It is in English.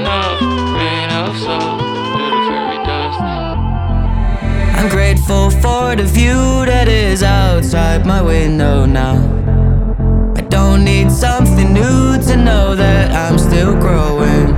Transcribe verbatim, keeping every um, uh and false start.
enough, rain of salt through the fairy dust. I'm grateful for the view that is outside my window now. I don't need something new to know that I'm still growing.